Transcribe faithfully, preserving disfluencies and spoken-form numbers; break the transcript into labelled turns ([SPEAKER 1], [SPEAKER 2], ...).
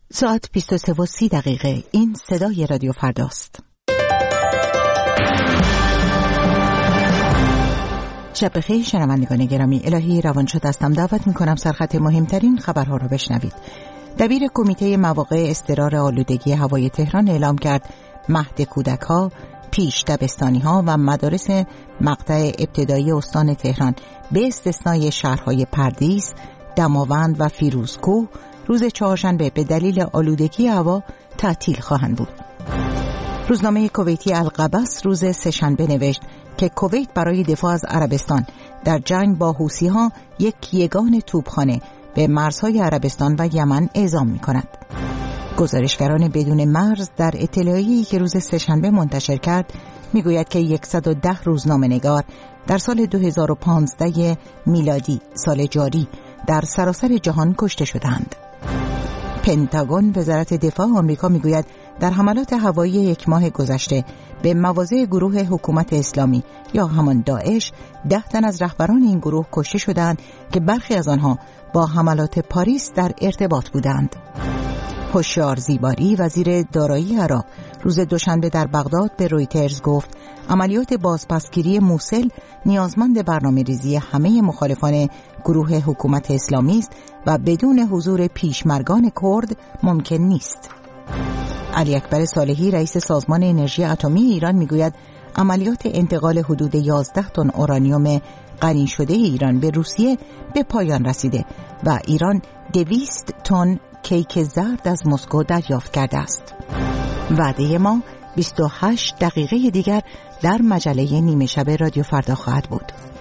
[SPEAKER 1] ساعت بیست و سه و سی دقیقه. این صدای رادیو فرداست. شب بخیر شنوندگان گرامی. الهی روانشاد هستم. دعوت می‌کنم سرخط مهمترین خبرها را بشنوید. دبیر کمیته مواقع اضطرار آلودگی هوای تهران اعلام کرد مهد کودک‌ها، پیش دبستانی‌ها و مدارس مقطع ابتدایی استان تهران به استثنای شهرهای پردیس، دماوند و فیروزکوه روز چهارشنبه به دلیل آلودگی هوا تعطیل خواهند بود. روزنامه کویتی القبس روز سه‌شنبه نوشت که کویت برای دفاع از عربستان در جنگ با حوثی‌ها یک یگان توپخانه به مرزهای عربستان و یمن اعزام می‌کند. گزارشگران بدون مرز در اطلاعیه‌ای که روز سه‌شنبه منتشر کرد میگوید که صد و ده روزنامه‌نگار در سال دو هزار و پانزده میلادی، سال جاری، در سراسر جهان کشته شدند. پنتاگون وزارت دفاع آمریکا میگوید در حملات هوایی یک ماه گذشته به مواضع گروه حکومت اسلامی یا همان داعش ده تن از رهبران این گروه کشته شدند که برخی از آنها با حملات پاریس در ارتباط بودند. هوشیار زیباری وزیر دارایی عراق روز دوشنبه در بغداد به رویترز گفت عملیات بازپسگیری موصل نیازمند برنامه‌ریزی همه مخالفان گروه حکومت اسلامی است و بدون حضور پیشمرگان کرد ممکن نیست. علی اکبر صالحی رئیس سازمان انرژی اتمی ایران میگوید عملیات انتقال حدود یازده تن اورانیوم غنی شده ایران به روسیه به پایان رسیده و ایران دویست تن کیک زرد از مسکو دریافت کرده است. وعده ما بیست و هشت دقیقه دیگر در مجله نیمه شب رادیو فردا خواهد بود.